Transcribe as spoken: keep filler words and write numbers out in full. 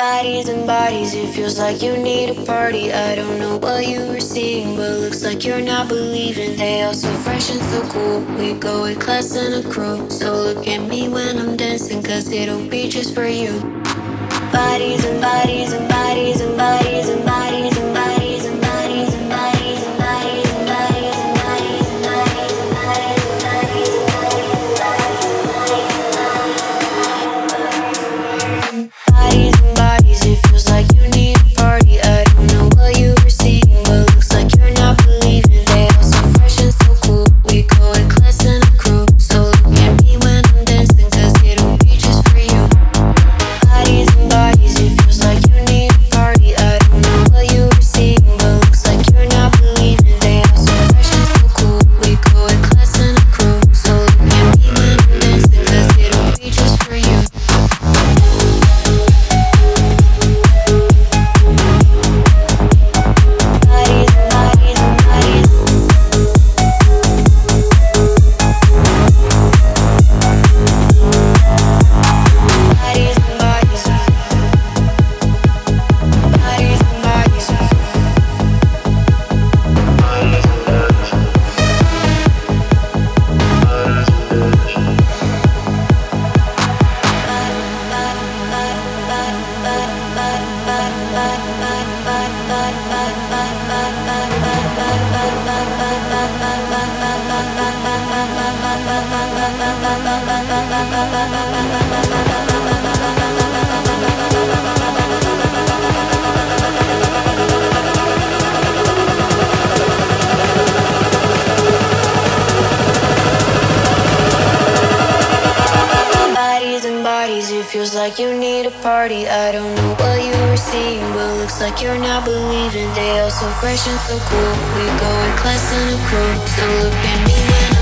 Bodies and bodies, it feels like you need a party. I don't know what you were seeing, but looks like you're not believing. They all so fresh and so cool. We go with class and a crew. So look at me when I'm dancing, cause it'll be just for you. Bodies and bodies and bodies and bodies and bodies and bodies and bodies and bodies and bodies and bodies and bodies and bodies and bodies and bodies and bodies and bodies, it feels like you need a party. I don't know what you were seeing, but looks like you're not believing. They all so fresh and so cool. We go with class and a crew. So look at me when I'm dancing, cause it'll be just for you. Bodies and bodies, it feels like you need a party. I don't know what you were seeing, but looks like you're not believing. They all so fresh and so cool. We go with class and a crew. So look at me when I'm dancing, cause it'll be just for you. Bodies and bodies, it feels like you need a party. I don't know what you were seeing, but looks like you're not believing. They all so fresh and so cool. We go with class and a crew. So look at me when